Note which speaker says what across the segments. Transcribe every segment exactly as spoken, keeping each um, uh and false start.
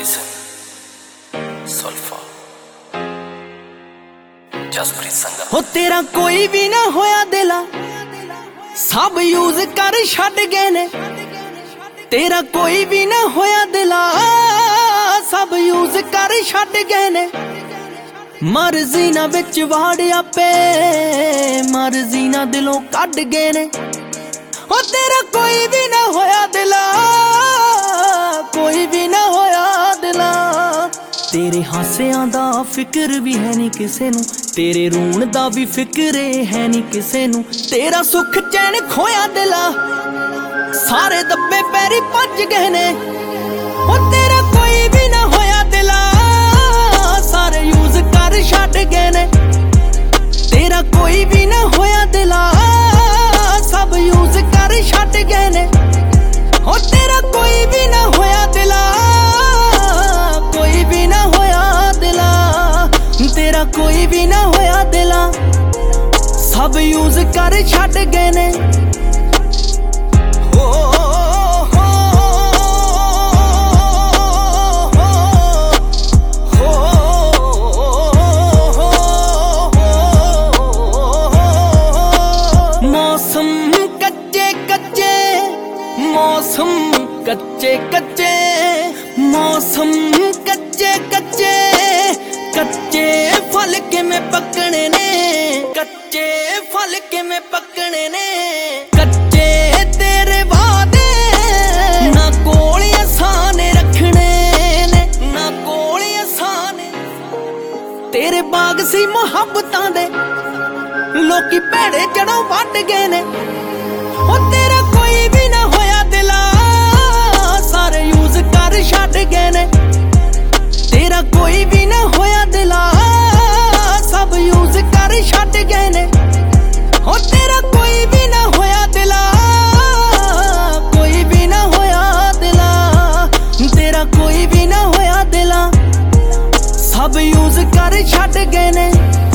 Speaker 1: Listen, Sulfa, Jaspreet Sangha।
Speaker 2: हो तेरा कोई भी ना होया दिला, सब यूज कर छड़ गए ने। तेरा कोई भी ना होया दिला, सब यूज कर छड़ गए ने। मर्जी ना बिच वाड़िया पे, मर्जी ना दिलों कढ़ गए ने। हो तेरा कोई भी ना होया दिला, कोई भी ना होया दिला। तेरे हासियां दा फिक्र भी है नी किसे नू, तेरे रूण दा भी फिक्र है नी किसे नू। तेरा सुख चैन खोया दिला, सारे दब्बे पैरी भज गए ने। हो तेरा कोई भी ना होया दिला, सारे यूज कर छड़ गए ने। तेरा कोई भी ना होया दिला, सब यूज कर छड़ गए ने। हो तेरा कोई भी ना होया दिला, कोई भी ना होया दिला। तेरा कोई भी ना होया दिला, सब यूज कर छड़ गए ने। मौसम कच्चे कच्चे, मौसम कच्चे कच्चे, मौसम कच्चे कच्चे, कच्चे फल के में पकने ने। कच्चे फल के में पकने ने। कच्चे तेरे वादे ना कोल असाने रखने ने, ना कोल असाने। तेरे बाग सी मुहब्बतां दे, लोकी भेड़े जड़ों वट गए ने। हो तेरा कोई भी ना होया दिला, सारे यूज कर छड़ गए ने। तेरा कोई भी ना होया दिला, सब यूज कर छड़ गए ने। हो तेरा कोई भी ना होया दिला, कोई भी ना होया दिला। तेरा कोई भी ना होया दिला, सब यूज कर छड़ गए ने।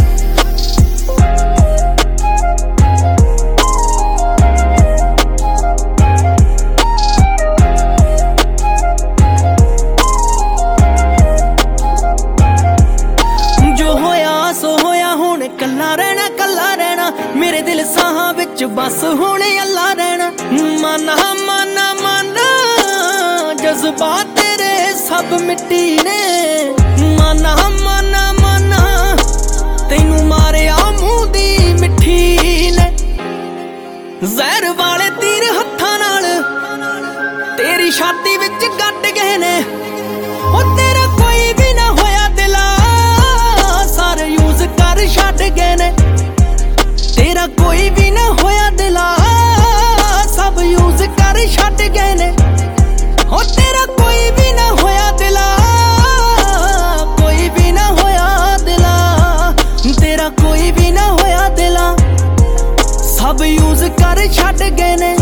Speaker 2: कल्ला रहना कल्ला रहना, मेरे दिल साहां विच बस हुण अल्ला रहना। माना माना माना, जज्बात तेरे सब मिट्टी ने। माना माना माना, तैनू मारिया मूंह दी मिट्ठी ने। जहर वाले तीर हत्थां नाल तेरी छाती विच गड्ड गए ने। हो तेरा कोई भी ना होया दिला, सारे यूज कर छड़ गए ने। तेरा कोई भी ना होया दिला, सब यूज कर छड़ गए ने। हो तेरा कोई भी ना होया दिला, कोई भी ना होया दिला। तेरा कोई भी ना होया दिला, सब यूज कर छड़ गए ने।